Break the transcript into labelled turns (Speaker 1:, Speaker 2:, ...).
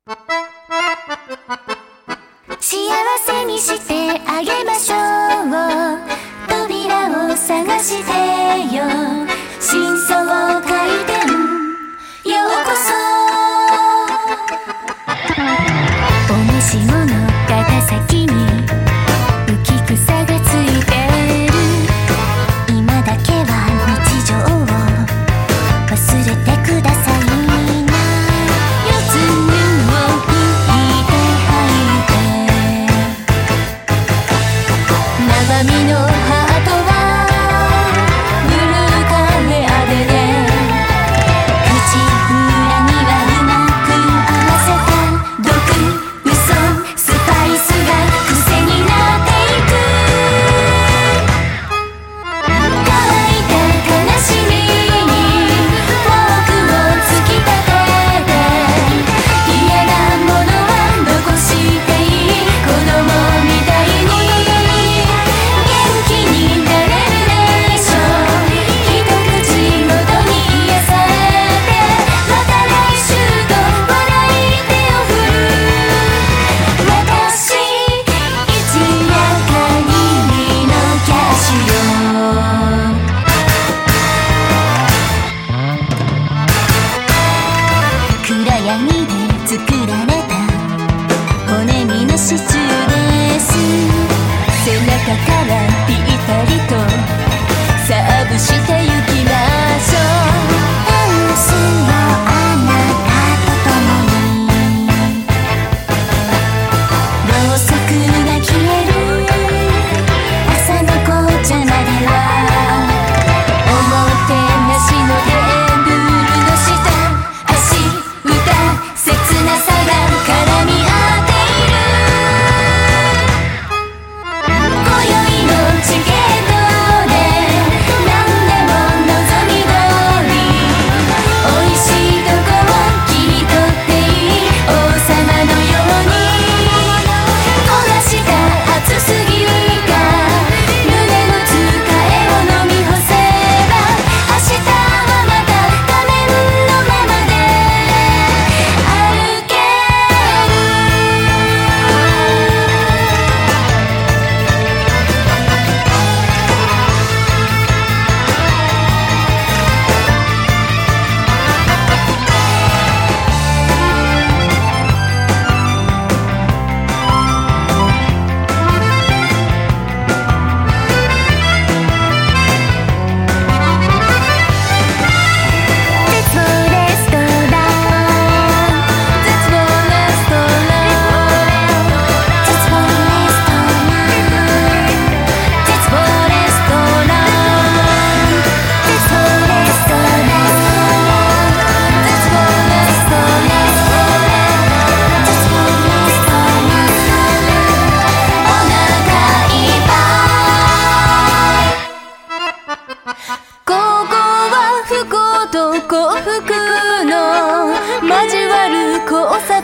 Speaker 1: 幸せにしてあげましょう。扉を探してよ、真相回転、ようこそ。お召し物肩先に浮き草がついてる。今だけは日常を忘れてくださいな。四つ湯を吹いて吐いて、生身のハートはブルーカレアでね。口裏にはうまく合わせた毒、嘘、スパイスが癖になっていく。乾いた悲しみにフォークを突き立てて、嫌なものは残していい。子供みたいに元気になれるでしょう。一口ごとに癒されて、また来週と笑い手を振る。私一夜限りのキャッシュよ。暗闇で作られた骨身のシチューです。背中からぴったりとサーブしてゆきましょう。ダンスをあなたと共に、ろうそくが消える朝の紅茶までは、おもてなしのテーブルの下、足歌切なさが絡み合っている。今宵のチケットで何でも望み通り、美味しいとこを切り取っていい。王様のように焦がした熱すぎるか、胸の疲れを飲み干せば、明日はまた仮面のままで歩ける。絶望レストラン、絶望レストラン、絶望レストラン、絶望レストラン、絶望レストラン、絶望レストラン、絶望レストラン、お腹いっぱい。ここは不幸と幸福の交わる交差